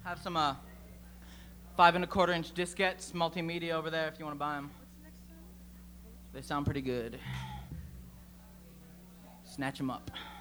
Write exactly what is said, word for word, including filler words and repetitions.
Have some uh, five and a quarter inch diskettes, multimedia over there if you want to buy them. They sound pretty good. Snatch them up.